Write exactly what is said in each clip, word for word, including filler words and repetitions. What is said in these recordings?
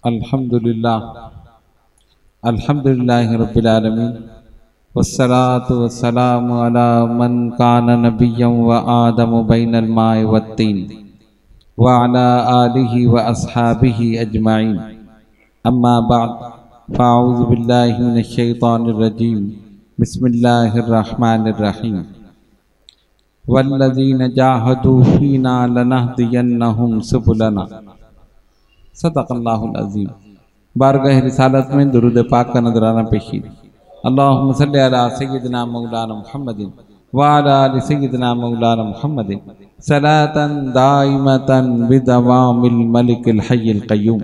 अल्हम्दुलिल्लाह अल्हम्दुलिल्लाहि रब्बिल आलमीन वस्सलातु वस्सलामु अला मन कान नबिय्यन व आदम बैनल माइ वत्तीन व अला आलिहि व अस्हाबिहि अजमाइन अम्मा बाद फ़अऊज़ु बिल्लाहि मिनश शैतानिर रजीम बिस्मिल्लाहिर रहमानिर रहीम वल्लज़ीन जाहदू फ़ीना लनहदियन्नहुम सुबुलना सदक़ल्लाहुल अज़ीम। बारगाह रिसालत में दुरूद पाक का नजराना पेशी। अल्लाहुम्मा सल्लि अला सय्यिदिना मौलाना मुहम्मदिन व अला आलि सय्यिदिना मौलाना मुहम्मदिन सलातन दाइमतन बिदवामिल मलिकिल हय्यिल क़य्यूम।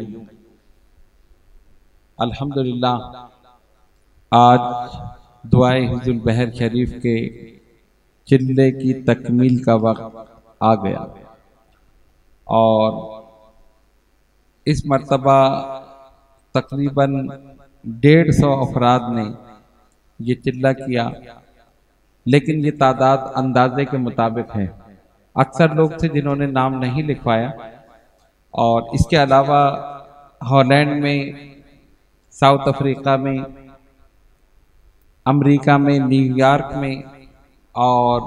अल्हम्दुलिल्लाह, आज दुआए हिज़्बुल बहर शरीफ के चिल्ले की तकमील का वक्त आ गया और इस मर्तबा तकरीबन डेढ़ सौ अफराद ने ये चिल्ला किया, लेकिन ये तादाद अंदाजे के मुताबिक है। अक्सर लोग थे जिन्होंने नाम नहीं लिखवाया और इसके अलावा हॉलैंड में, साउथ अफ्रीका में, अमेरिका में, न्यूयॉर्क में और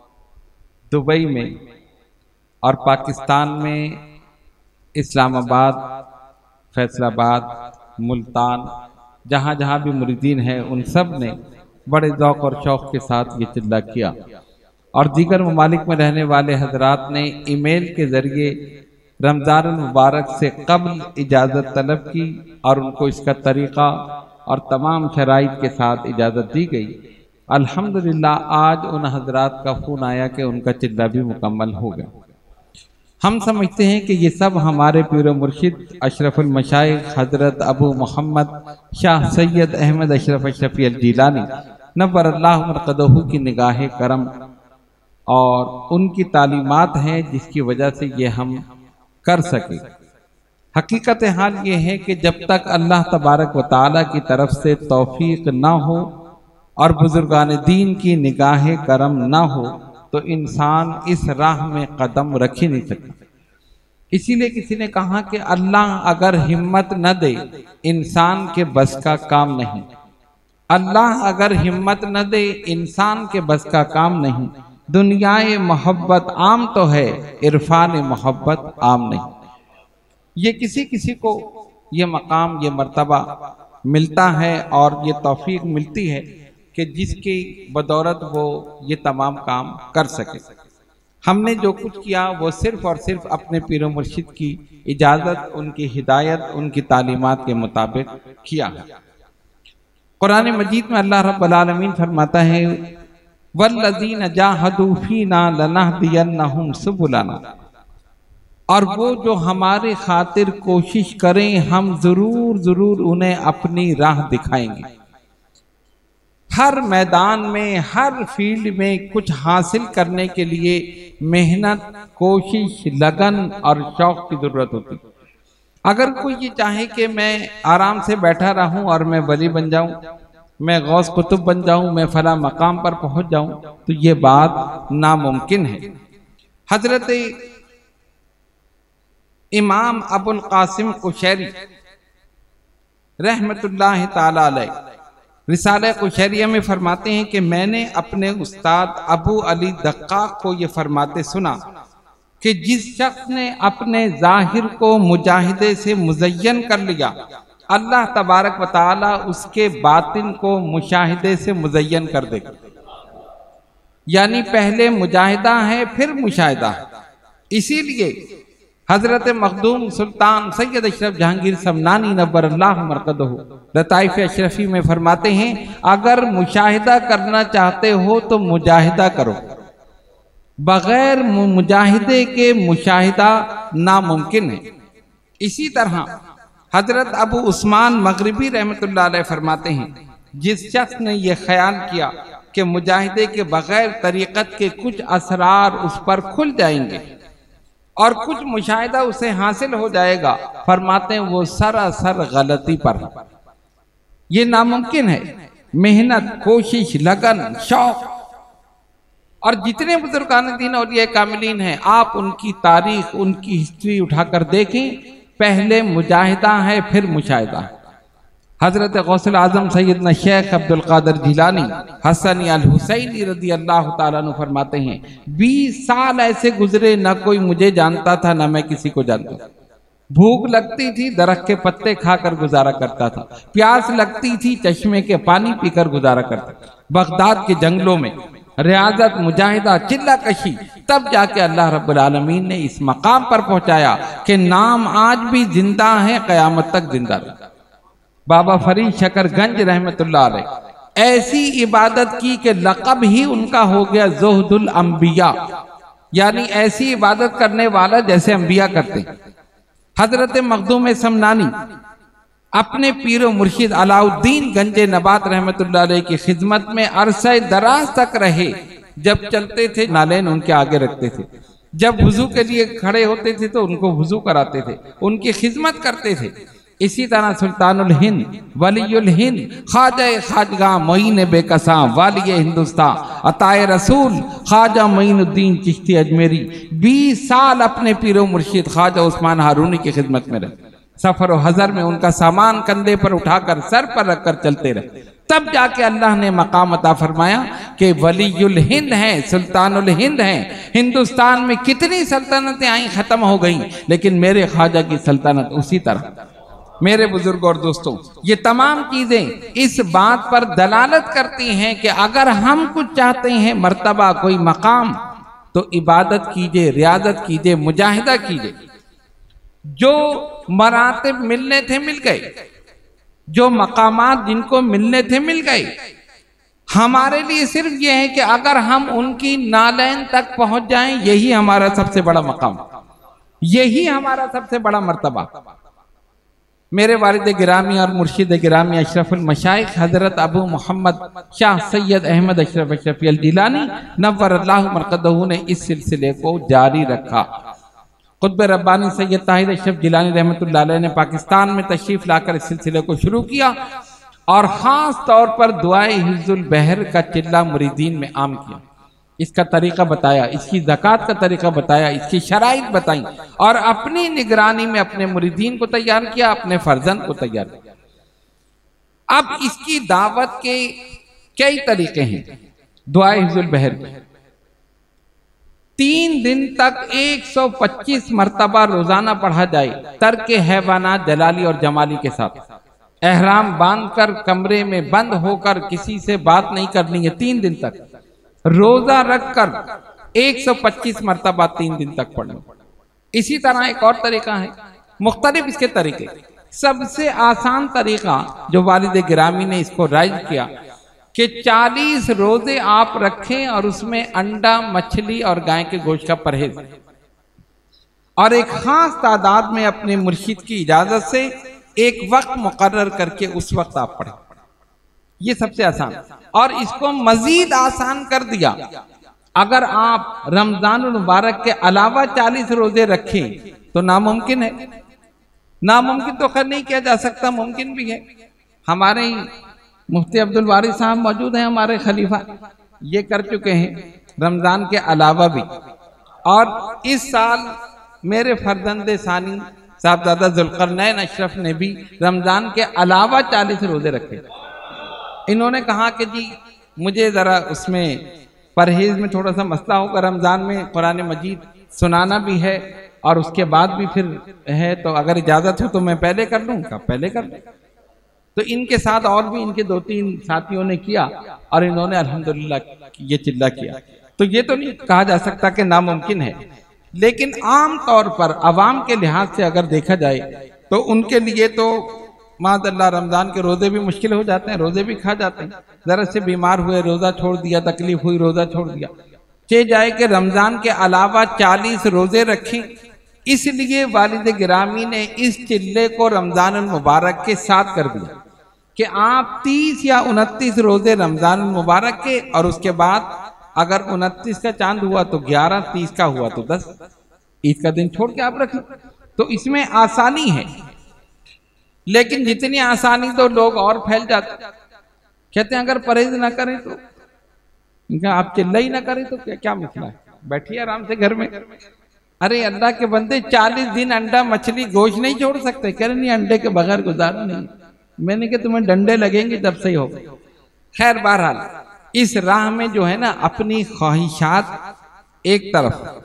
दुबई में और पाकिस्तान में इस्लामाबाद, फैसलाबाद, मुल्तान, जहाँ जहाँ भी मुरीदीन हैं उन सब ने बड़े ज़ौक़ और शौक़ के साथ ये चिल्ला किया और दीगर ममालिक में रहने वाले हजरात ने ईमेल के ज़रिए रमज़ान मुबारक से कब्ल इजाज़त तलब की और उनको इसका तरीक़ा और तमाम शराइत के साथ इजाज़त दी गई। अल्हम्दुलिल्लाह, आज उन हजरात का फ़ोन आया कि उनका चिल्ला भी मुकम्मल हो गया। हम समझते हैं कि ये सब हमारे पीर मुर्शिद अशरफुल मशाइख हज़रत अबू मोहम्मद शाह सैयद अहमद अशरफ अशरफी अल जिलानी नव्वरल्लाहु मरक़दहू की निगाह करम और उनकी तालीमात हैं, जिसकी वजह से ये हम कर सके। हकीकत हाल ये है कि जब तक अल्लाह तबारक व तआला की तरफ से तौफीक ना हो और बुजुर्गान दीन की निगाह करम ना हो तो इंसान इस राह में कदम रख ही नहीं सकता। इसीलिए किसी ने कहा कि अल्लाह अगर हिम्मत न दे, इंसान के बस का काम नहीं। अल्लाह अगर हिम्मत न दे, इंसान के बस का काम नहीं। दुनियाए मोहब्बत आम तो है, इरफान मोहब्बत आम नहीं। ये किसी किसी को ये मकाम, ये मर्तबा मिलता है और ये तौफीक मिलती है कि जिसकी बदौलत वो ये तमाम काम कर सके। हमने जो कुछ किया वो सिर्फ और सिर्फ अपने पीर मुर्शिद की इजाज़त, उनकी हिदायत, उनकी तालीमात के मुताबिक किया है। कुरान मजीद में अल्लाह रब्बुल आलमीन फरमाता है, वल्लज़ीन जाहदू फ़ीना लनहदियन्नहुम सुबुलना, और वो जो हमारे खातिर कोशिश करें हम जरूर जरूर उन्हें अपनी राह दिखाएंगे। हर मैदान में, हर फील्ड में कुछ हासिल करने के लिए मेहनत, कोशिश, लगन और शौक की जरूरत होती। अगर कोई ये चाहे कि मैं आराम से बैठा रहूं और मैं वली बन जाऊं, मैं गौस कुतुब बन जाऊं, मैं फला मकाम पर पहुंच जाऊं, तो ये बात नामुमकिन है। हजरत इमाम अबुल कासिम कुशैरी रहमतुल्लाह ताला अलैह रिसाला कुशैरिया में फरमाते हैं कि मैंने अपने उस्ताद अबू अली दक्काक को ये फरमाते सुना कि जिस शख्स ने अपने जाहिर को मुजाहिदे से मुज़य्यन कर लिया, अल्लाह तबारक व तआला उसके बातिन को मुशाहिदे से मुज़य्यन कर देगा। यानी पहले मुजाहिदा है, फिर मुशाहिदा है। इसीलिए हजरत मखदूम सुल्तान सैयद अशरफ जहांगीर समनानी नव्वरल्लाहु मरक़दहू लताइफ़ अशरफी में फरमाते हैं, अगर मुशाहिदा करना चाहते हो तो मुजाहिदा करो, बगैर मुजाहिदे के मुशाहिदा नामुमकिन है। इसी तरह हजरत अबू उस्मान मगरिबी रहमतुल्लाह अलैह फरमाते हैं, जिस शख्स ने यह ख्याल किया कि मुजाहिदे के बगैर तरीक़त के कुछ असरार उस पर खुल जाएंगे और कुछ मुशाहिदा उसे हासिल हो जाएगा, फरमाते हैं वो सरासर गलती पर है। ये नामुमकिन है। मेहनत, कोशिश, लगन, शौक और जितने बुजुर्गान दीन औलिया कामिलीन हैं, आप उनकी तारीख, उनकी हिस्ट्री उठाकर देखें पहले मुजाहिदा है फिर मुशाहिदा है। हजरत गौसुल आजम सैयदना शेख अब्दुल कादिर जिलानी हसन अल हुसैनी रदी अल्लाह ताला अन्हु फरमाते हैं, बीस साल ऐसे गुजरे न कोई मुझे जानता था न मैं किसी को जानता था। भूख लगती थी दरख्त के पत्ते खाकर गुजारा करता था, प्यास लगती थी चश्मे के पानी पीकर गुजारा करता था। बगदाद के जंगलों में रियाजत, मुजाहिदा, चिल्ला कशी, तब जाके अल्लाह रब्बुल आलमीन ने इस मकाम पर पहुंचाया कि नाम आज भी जिंदा है, कयामत तक जिंदा रहे। बाबा फरीद शकरगंज रहमतुल्लाह अलैह ऐसी इबादत की कि लक़ब ही उनका हो गया ज़ुहदुल अंबिया, यानी ऐसी इबादत करने वाला जैसे अंबिया करते। हजरत मखदूम समनानी अपने पीरो मुर्शिद अलाउद्दीन गंजे नबात रहमतुल्लाह अलैह की खिदमत में अरसे दराज तक रहे। जब चलते थे नालेन उनके आगे रखते थे, जब वुजू के लिए खड़े होते थे तो उनको वुजू कराते थे, उनकी खिदमत करते थे। इसी तरह सुल्तानुल हिंद, वलीयुल हिंद, ख्वाजा खाजगा मोइन बेकसा, वाली हिंदुस्तान, अताए रसूल ख्वाजा मोइनुद्दीन चिश्ती अजमेरी बीस साल अपने पीरो मुर्शिद ख्वाजा उस्मान हारूनी की खिदमत में रहे। सफर और हजर में उनका सामान कंधे पर उठाकर सर पर रखकर चलते रहे। तब जाके अल्लाह ने मकाम अता फरमाया कि वलीयुल हिंद हैं, सुल्तानुल हिंद हैं। हिंदुस्तान में कितनी सल्तनतें आई खत्म हो गई, लेकिन मेरे ख्वाजा की सल्तनत उसी तरह। मेरे बुजुर्ग और दोस्तों, ये तमाम चीजें इस बात पर दलालत करती हैं कि अगर हम कुछ चाहते हैं, मर्तबा कोई मकाम, तो इबादत कीजिए, रियाजत कीजिए, मुजाहिदा कीजिए। जो मरातिब मिलने थे मिल गए, जो मकामात जिनको मिलने थे मिल गए। हमारे लिए सिर्फ ये है कि अगर हम उनकी नालैन तक पहुंच जाएं, यही हमारा सबसे बड़ा मकाम, यही हमारा सबसे बड़ा मर्तबा। मेरे वालिद गिरामी और मुर्शिद गिरामी अशरफुल मशाइख हजरत अबू मोहम्मद शाह सैयद अहमद अशरफ अशरफी अल जिलानी नव्वरल्लाहु मरकदहू ने इस सिलसिले को जारी रखा। कुतुब रब्बानी सैयद ताहिर अशरफ जिलानी रहमतुल्लाह अलैह ने पाकिस्तान में तशरीफ लाकर इस सिलसिले को शुरू किया और ख़ास तौर पर दुआए हिफ्जुल बहर का चिल्ला मुरीदीन में आम किया। इसका तरीका बताया, इसकी ज़कात का तरीका बताया, इसकी शराइत बताई और अपनी निगरानी में अपने मुरीदीन को तैयार किया, अपने फर्जंद को तैयार किया। अब इसकी दावत के कई तरीके हैं। दुआए हिफ्जुल बहर तीन दिन तक एक सौ पच्चीस मरतबा रोजाना पढ़ा जाए, तर्क हैवानात जलाली और जमाली के साथ। एहराम बांधकर कमरे में बंद होकर किसी से बात नहीं करनी है तीन दिन तक। रोजा रखकर एक सौ पच्चीस मरतबा तीन दिन तक पढ़ना। इसी तरह एक और तरीका है, मुख्तलिफ इसके तरीके। सबसे आसान तरीका जो वालिद गिरामी ने इसको राइज किया कि चालीस रोजे आप रखें और उसमें अंडा, मछली और गाय के गोश्त का परहेज, और एक खास तादाद में अपने मुर्शिद की इजाजत से एक वक्त मुकर्रर करके उस वक्त आप पढ़ें। ये सबसे आसान। और इसको मजीद आसान कर दिया, अगर आप रमजान मुबारक के अलावा चालीस रोजे रखें तो नामुमकिन है। नामुमकिन तो खैर नहीं किया जा सकता, मुमकिन भी है। हमारे ही मुफ्ती अब्दुल वारिस साहब मौजूद हैं, हमारे खलीफा, ये कर चुके हैं रमजान के अलावा भी। और इस साल मेरे फर्जंद सानी साहबजादा जुल्करनैन अशरफ ने भी रमजान के अलावा चालीस रोजे रखे। इन्होंने कहा कि जी मुझे ज़रा उसमें परहेज में थोड़ा सा मसला होगा, रमज़ान में कुरान मजीद सुनाना भी है और उसके बाद भी फिर है, तो अगर इजाज़त हो तो मैं पहले कर लूँ। का पहले कर लूँ। तो इनके साथ और भी इनके दो तीन साथियों ने किया और इन्होंने अल्हम्दुलिल्लाह ये चिल्ला किया। तो ये तो नहीं कहा जा सकता कि नामुमकिन है, लेकिन आम तौर पर अवाम के लिहाज से अगर देखा जाए तो उनके लिए तो माज़अल्लाह रमज़ान के रोज़े भी मुश्किल हो जाते हैं, रोज़े भी खा जाते हैं। ज़रा से बीमार हुए रोज़ा छोड़ दिया, तकलीफ हुई रोज़ा छोड़ दिया। चे जाए कि रमज़ान के अलावा चालीस रोज़े रखें। इसलिए वालिद गिरामी ने इस चिल्ले को रमज़ान मुबारक के साथ कर दिया कि आप तीस या उनतीस रोज़े रमज़ान मुबारक के, और उसके बाद अगर उनतीस का चांद हुआ तो ग्यारह, तीस का हुआ तो दस, ईद का दिन छोड़ के आप रखें। तो इसमें आसानी है, लेकिन जितनी आसानी तो लोग और फैल जाते। कहते हैं अगर परहेज ना करें तो, इनका आप चिल्ला ही ना करें तो क्या क्या मसला है, बैठिए आराम से घर में। अरे अल्लाह के बंदे चालीस दिन अंडा मछली गोश्त नहीं छोड़ सकते। कह रहे नहीं अंडे के बगैर गुजारा नहीं। मैंने कहा तुम्हें डंडे लगेंगे जब सही हो। खैर बहरहाल इस राह में जो है ना अपनी ख्वाहिशात एक तरफ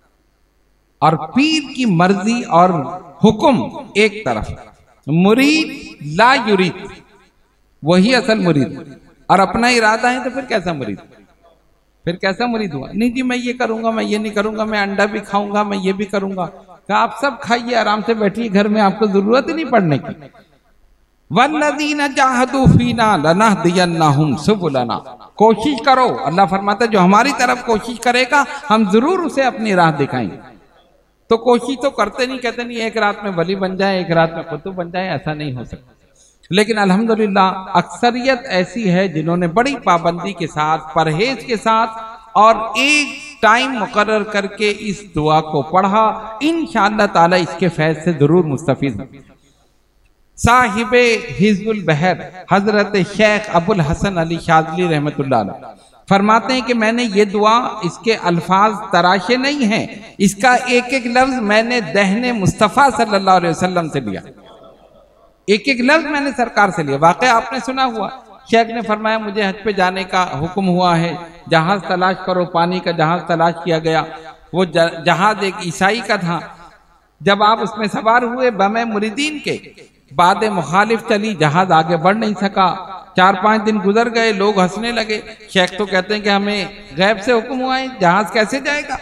और पीर की मर्जी और हुक्म एक तरफ, मुरीद ला युरीद वही असल मुरीद, और अपना इरादा है तो फिर कैसा मुरीद, फिर कैसा मुरीद हुआ। नहीं जी मैं ये करूंगा, मैं ये नहीं करूंगा, मैं अंडा भी खाऊंगा, मैं ये भी करूंगा। कहा आप सब खाइए, आराम से बैठिए घर में, आपको जरूरत ही नहीं पढ़ने की। वल्लज़ीना जाहदू फीना लनहदियन्नहुम सुबुलना, कोशिश करो। अल्लाह फरमाता है जो हमारी तरफ कोशिश करेगा हम जरूर उसे अपनी राह दिखाएंगे। तो कोशिश तो करते नहीं, कहते नहीं एक रात में वली बन जाए, एक रात में कुतुब बन जाए, ऐसा नहीं हो सकता। लेकिन अल्हम्दुलिल्लाह अक्सरियत ऐसी है जिन्होंने बड़ी पाबंदी के साथ, परहेज के साथ और एक टाइम मुकर्रर करके इस दुआ को पढ़ा। इंशाअल्लाह ताला इसके फैज़ से जरूर मुस्तफीद होंगे। साहिबे हिज़्बुल बहर हजरत शेख अबुल हसन अली शाज़ली रहमतुल्लाह अलैह फरमाते हैं कि मैंने ये दुआ, इसके अल्फाज तराशे नहीं हैं, इसका एक एक लफ्ज मैंने दहने मुस्तफ़ा सल्लल्लाहु अलैहि वसल्लम से लिया, एक एक लफ्ज मैंने सरकार से लिया। वाकई आपने सुना हुआ, शेख ने फरमाया मुझे हज पे जाने का हुक्म हुआ है, जहाज तलाश करो, पानी का जहाज तलाश किया गया। वो जहाज एक ईसाई का था। जब आप उसमें सवार हुए बमे मुरीदीन के, बाद मुखालिफ चली, जहाज आगे बढ़ नहीं सका। चार पांच दिन गुजर गए, लोग हंसने लगे। शेख तो कहते हैं कि हमें गैब से हुक्म हुआ है, जहाज कैसे जाएगा।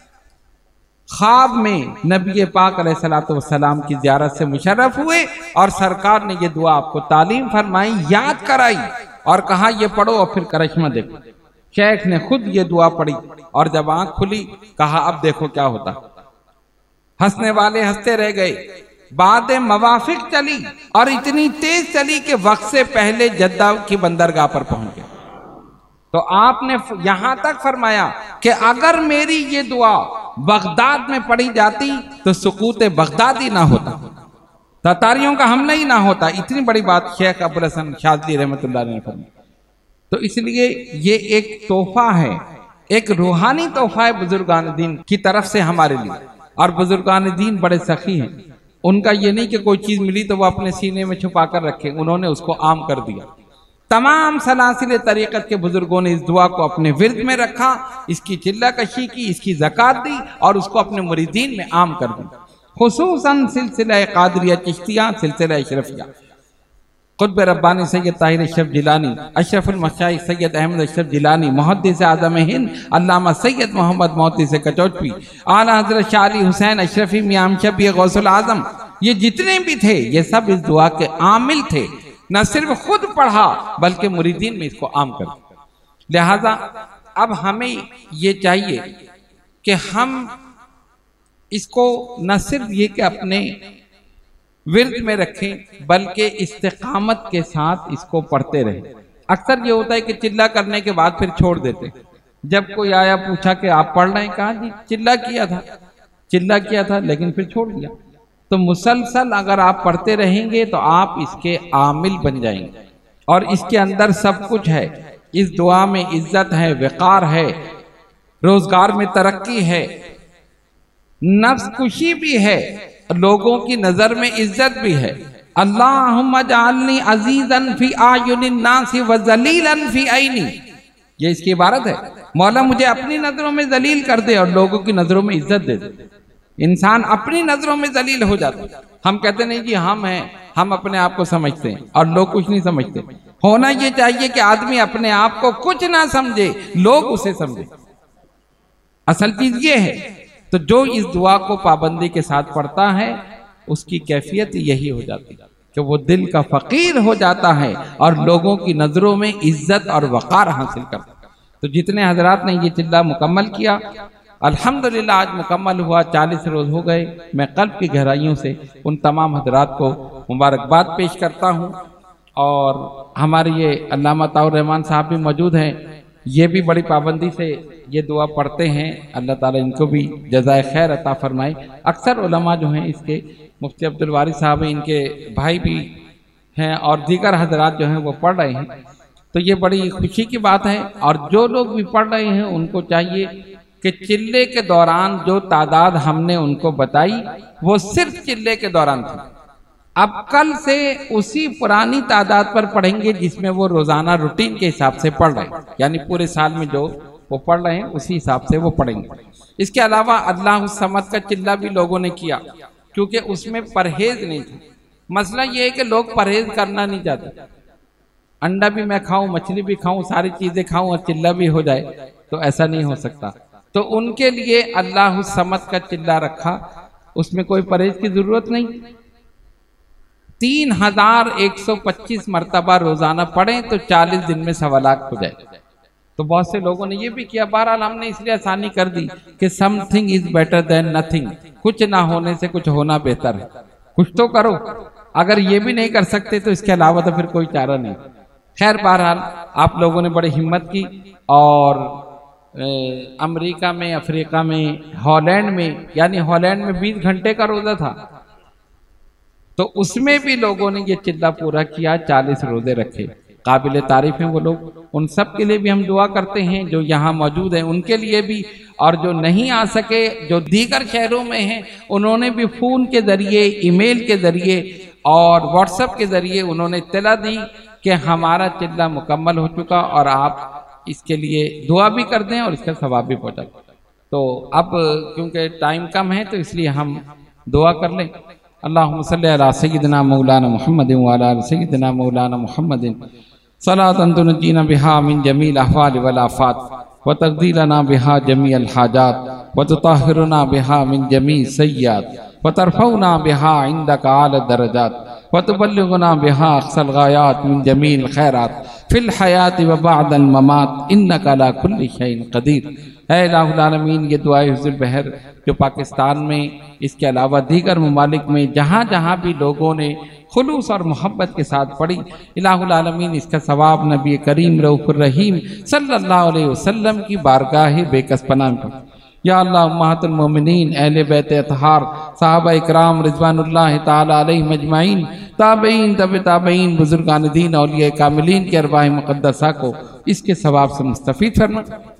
ख्वाब में नबी पाक अलैहिस्सलातु वस्सलाम की ज़ियारत से मुशर्रफ हुए और सरकार ने ये दुआ आपको तालीम फरमाई, याद कराई और कहा ये पढ़ो और फिर करिश्मा देखो। शेख ने खुद ये दुआ पढ़ी और जब आंख खुली कहा अब देखो क्या होता। हंसने वाले हंसते रह गए। बाद मवाफिक चली और इतनी तेज चली कि वक्त से पहले जद्दा की बंदरगाह पर पहुंच गए। तो आपने यहां तक फरमाया कि अगर मेरी ये दुआ बगदाद में पढ़ी जाती तो सुकूत बगदाद ही ना होता, ततारियों का हमला ही ना होता। इतनी बड़ी बात शेख अबुल हसन शाज़ली रहमतुल्लाह ने फरमाई। तो इसलिए ये एक तोहफा है, एक रूहानी तोहफा है बुजुर्गान दीन की तरफ से हमारे लिए। और बुजुर्गान दीन बड़े सखी हैं। उनका ये नहीं कि कोई चीज मिली तो वो अपने सीने में छुपा कर रखे, उन्होंने उसको आम कर दिया। तमाम सलासिल तरीक़त के बुजुर्गों ने इस दुआ को अपने विर्द में रखा, इसकी चिल्ला कशी की, इसकी ज़कात दी और उसको अपने मुरीदीन में आम कर दी। खुसूसन सिलसिला क़ादिरिया चिश्तिया, सिलसिला अशरफिया, क़ुत्ब रब्बानी सैयद ताहिर अशरफ जिलानी, अशरफुल मशाइख सैयद अहमद अशरफ जिलानी, मुहद्दिस आज़म हिंद अल्लामा सैयद मोहम्मद मोहद्दिस कचौचपी, आला हज़रत शाह अली हुसैन अशरफी मियां शबी गौसुल आज़म, ये जितने भी थे ये सब इस दुआ के आमिल थे। न सिर्फ खुद पढ़ा बल्कि मुरीदीन में इसको आम कर। लिहाजा अब हमें ये चाहिए कि हम इसको न सिर्फ ये कि अपने विर्द में रखें बल्कि इस्तिकामत के साथ इसको पढ़ते रहें। अक्सर ये होता है कि चिल्ला करने के बाद फिर छोड़ देते। जब कोई आया पूछा कि आप पढ़ रहे हैं, कहा जी चिल्ला किया था, चिल्ला किया था लेकिन फिर छोड़ दिया। तो मुसलसल अगर आप पढ़ते रहेंगे तो आप इसके आमिल बन जाएंगे और इसके अंदर सब कुछ है। इस दुआ में इज्जत है, वक़ार है, रोजगार में तरक्की है, नफ्स खुशी भी है, लोगों की नजर में इज्जत भी है। अल्लाहुम्मा जअलनी अजीजन फी आयुनिन नासी व जलीलन फी ऐनी, ये इसकी इबारत है। मौला मुझे अपनी नजरों में जलील कर दे और लोगों की नजरों में इज्जत दे दे। इंसान अपनी नजरों में जलील हो जाता है। हम कहते नहीं जी हम हैं, हम अपने आप को समझते हैं और लोग कुछ नहीं समझते। होना ये चाहिए कि आदमी अपने आप को कुछ ना समझे, लोग उसे समझे। असल चीज ये है। तो जो इस दुआ को पाबंदी के साथ पढ़ता है उसकी कैफियत यही हो जाती है कि वो दिल का फकीर हो जाता है और लोगों की नजरों में इज्जत और वक़ार हासिल करता है। तो जितने हजरात ने ये चिल्ला मुकम्मल किया, अल्हम्दुलिल्लाह आज मुकम्मल हुआ, चालीस रोज हो गए। मैं कल्ब की गहराइयों से उन तमाम हजरात को मुबारकबाद पेश करता हूँ। और हमारे ये अल्लामा ताउर रहमान साहब भी मौजूद हैं, ये भी बड़ी पाबंदी से ये दुआ पढ़ते हैं। अल्लाह ताला इनको भी जज़ाए खैर अता फरमाए। अक्सर उलमा जो हैं इसके, मुफ्ती अब्दुल वारिस साहब इनके भाई भी हैं और दीगर हजरात जो हैं वो पढ़ रहे हैं। तो ये बड़ी खुशी की बात है। और जो लोग भी पढ़ रहे हैं उनको चाहिए कि चिल्ले के दौरान जो तादाद हमने उनको बताई वो सिर्फ चिल्ले के दौरान थी। अब कल से उसी पुरानी तादाद पर पढ़ेंगे जिसमें वो रोजाना रूटीन के हिसाब से पढ़ रहे हैं, यानी पूरे साल में जो वो पढ़ रहे हैं उसी हिसाब से वो पढ़ेंगे। इसके अलावा अल्लाह समद का चिल्ला भी लोगों ने किया, क्योंकि उसमें परहेज नहीं था। मसला ये है कि लोग परहेज करना नहीं चाहते, अंडा भी मैं खाऊं, मछली भी खाऊं, सारी चीजें खाऊं और चिल्ला भी हो जाए, तो ऐसा नहीं हो सकता। तो उनके लिए अल्लाह समद का चिल्ला रखा, उसमें कोई परहेज की जरूरत नहीं। तीन हजार एक सौ पच्चीस मरतबा रोजाना पढ़ें तो चालीस दिन में सवा लाख हो जाए। तो बहुत से लोगों ने ये भी किया। बहरहाल हमने इसलिए आसानी कर दी कि something is better than nothing, कुछ ना होने से कुछ होना बेहतर है। कुछ तो करो, अगर ये भी नहीं कर सकते तो इसके अलावा तो फिर कोई चारा नहीं। खैर बहरहाल आप लोगों ने बड़ी हिम्मत की और अमेरिका में, अफ्रीका में, हॉलैंड में, यानी हॉलैंड में बीस घंटे का रोजा था, तो उसमें भी लोगों ने ये चिल्ला पूरा किया, चालीस रोजे रखे। काबिल तारीफ हैं वो लोग। उन सब के लिए भी हम दुआ करते हैं जो यहाँ मौजूद हैं उनके लिए भी, और जो नहीं आ सके, जो दीगर शहरों में हैं, उन्होंने भी फ़ोन के ज़रिए, ईमेल के ज़रिए और व्हाट्सएप के ज़रिए उन्होंने इत्तला दी कि हमारा चिल्ला मुकम्मल हो चुका और आप इसके लिए दुआ भी कर दें और इसका सवाब भी पहुँचा। तो अब क्योंकि टाइम कम है तो इसलिए हम दुआ कर लें। अल्लाहुम्मा सल्ली अला सय्यिदिना मौलाना मुहम्मदिन व अला सय्यिदिना मौलाना मुहम्मदिन सलातन तुनजीना बिहा मिन जमील अहवाल वल आफात व तक़दीलना बिहा जमीअल हाजात व तुताहिरुना बिहा मिन जमी सय्यात व तरफउना बिहा इंदका आला दरजात व तुबल्लिगुना बिहा अक़सल गायात मिन जमील खैरात फिल हयाति व बअदल ममात इन्नका अला कुल्लि शैइन क़दीर। है इलाहुल आलमीन, ये दुआए हुज़ुर बहर जो पाकिस्तान में, इसके अलावा दीगर ममालिक में जहाँ जहाँ भी लोगों ने खुलूस और मोहब्बत के साथ पढ़ी, इलाहुल आलमीन इसका सवाब नबी करीम रऊफ़ुर रहीम सल्लल्लाहु अलैहि वसल्लम की बारगाह बेकस पनाह में। या अल्लाह उम्महातुल मोमिनीन, अहले बैत अतहार, सहाबा इकराम रिज़वानुल्लाह ताला अलैहिम अजमाइन, ताबईन, तबे ताबईन, बुजुर्गान दीन, औलिया कामिलीन के अरवाह मुक़द्दसा को इसके सवाब से मुस्तफ़ीद फरमा।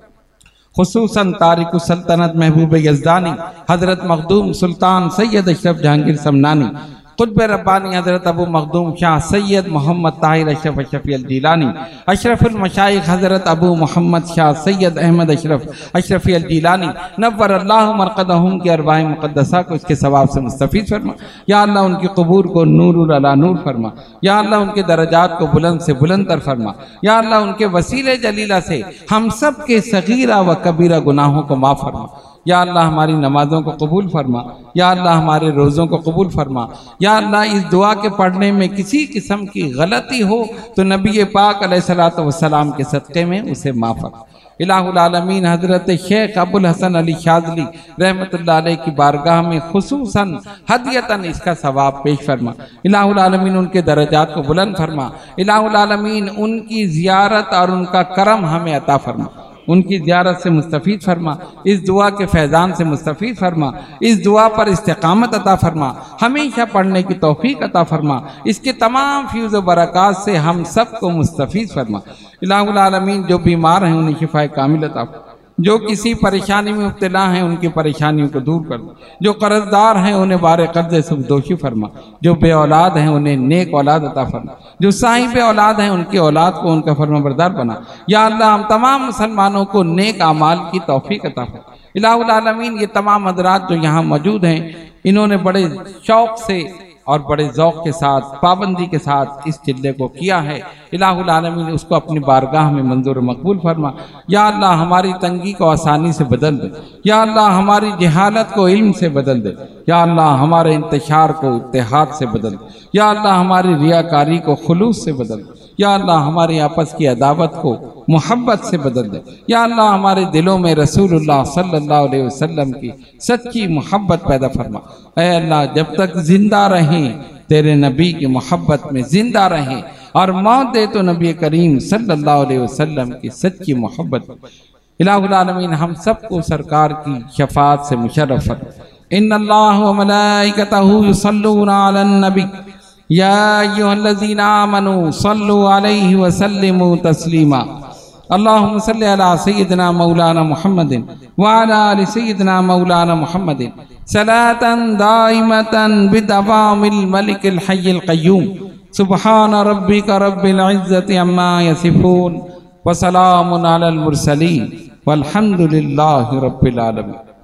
खुसूसन तारिक सल्तनत महबूब यज़दानी हज़रत मखदूम सुल्तान सैयद अशरफ जहांगीर समनानी, क़ुत्ब रब्बानी हज़रत अबू मखदूम शाह सैयद मोहम्मद ताहिर अशरफ अशरफी अल जीलानी, अशरफुल मशाइख हज़रत अबू मोहम्मद शाह सैयद अहमद अशरफ अशरफी अल जीलानी नव्वर अल्लाहु मरक़दहुम के अरवाह मुक़द्दसा को इसके सवाब से मुस्तफ़ीद फरमा। या अल्लाह उनकी क़बूर को नूर अला नूर फरमा। या अल्लाह उनके दरजात को बुलंद से बुलंद तर फरमा। या अल्लाह उनके वसीले जलीला से हम सब के सगीरा व कबीरा गुनाहों को माफ़ फरमा। या अल्लाह हमारी नमाज़ों को कबूल फरमा। या अल्लाह हमारे रोज़ों को कबूल फरमा। या अल्लाह इस दुआ के पढ़ने में किसी किस्म की गलती हो तो नबी पाक अलैहिस्सलातु वस्सलाम के सदक़े में उसे माफ़ फरमा। इलाहुल आलमीन हज़रत शेख अबुल हसन अली शाज़ली रहमतुल्लाह अलैह की बारगाह में खुसूसन हदियतन इसका सवाब पेश फरमा। इलाहुल आलमीन उनके दरजात को बुलंद फरमा। इलाहुल आलमीन उनकी ज़ियारत और उनका करम हमें अता फरमा। उनकी ज़ियारत से मुस्तफ़ीद फरमा, इस दुआ के फैज़ान से मुस्तफ़ीद फरमा, इस दुआ पर इस्तिक़ामत अता फरमा, हमेशा पढ़ने की तौफ़ीक़ अता फरमा, इसके तमाम फ़्यूज़ व बरक़ात से हम सब को मुस्तफ़ीद फरमा। इलाहुल आलमीन जो बीमार हैं उन्हें शिफ़ाए कामिल अता फरमा, जो किसी परेशानी में मुब्तला हैं उनकी परेशानियों को दूर कर दो, जो कर्जदार हैं उन्हें बारे कर्ज़ से दोषी फरमा, जो बे औलाद हैं उन्हें नेक औलाद अता फरमा, जो साहिब औलाद हैं उनकी औलाद को उनका फरमाबरदार बना। या अल्लाह हम तमाम मुसलमानों को नेक आमाल की तौफीक अता फरमा। इलाहुल आलमीन ये तमाम हज़रात जो यहाँ मौजूद हैं इन्होंने बड़े शौक़ से और बड़े ज़ौक़ के साथ, पाबंदी के साथ इस चिल्ले को किया है। इलाहुल आलमीन उसको अपनी बारगाह में मंजूर मकबूल फरमा। या अल्लाह हमारी तंगी को आसानी से बदल दे। या अल्लाह हमारी जहालत को इल्म से बदल दे। या अल्लाह हमारे इंतशार को इत्तेहाद से बदल दे। या अल्लाह हमारी रियाकारी को खुलूस से बदल दे। या अल्लाह हमारी आपस की अदावत को मोहब्बत से बदल दे। या अल्लाह हमारे दिलों में रसूलुल्लाह सल्लल्लाहु अलैहि वसल्लम की सच्ची मोहब्बत पैदा फरमा। ऐ अल्लाह जब तक जिंदा रहें तेरे नबी की मोहब्बत में जिंदा रहें और मौत दे तो नबी करीम सल्लल्लाहु अलैहि वसल्लम की सच्ची मोहब्बत। इलाहुल आलमीन हम सबको सरकार की शफाअत से मुशर्रफ फरमा। इन्नल्लाह व मलाइकतहू युसल्लूना अलन नबी या अय्युहल्लज़ीना आमनू सल्लू अलैहि व सल्लिमू तस्लीमा। अल्लाहुम्मा सल्लि अला सय्यिदिना मौलाना मुहम्मदिन व अला आलि सय्यिदिना मौलाना मुहम्मदिन सलातन दाइमतन बिदवामिल मलिकिल हय्यिल क़य्यूम सुब्हान रब्बिका रब्बिल इज़्ज़ति अम्मा यसिफून व सलामुन अलल मुरसलीन वल्हम्दुलिल्लाहि रब्बिल आलमीन।